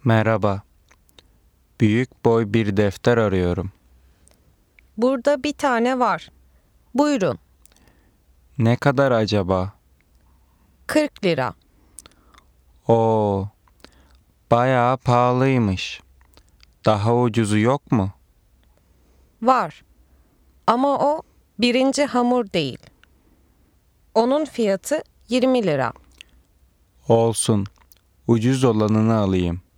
Merhaba. Büyük boy bir defter arıyorum. Burada bir tane var. Buyurun. Ne kadar acaba? 40 lira. Oo, bayağı pahalıymış. Daha ucuzu yok mu? Var. Ama o birinci hamur değil. Onun fiyatı 20 lira. Olsun. Ucuz olanını alayım.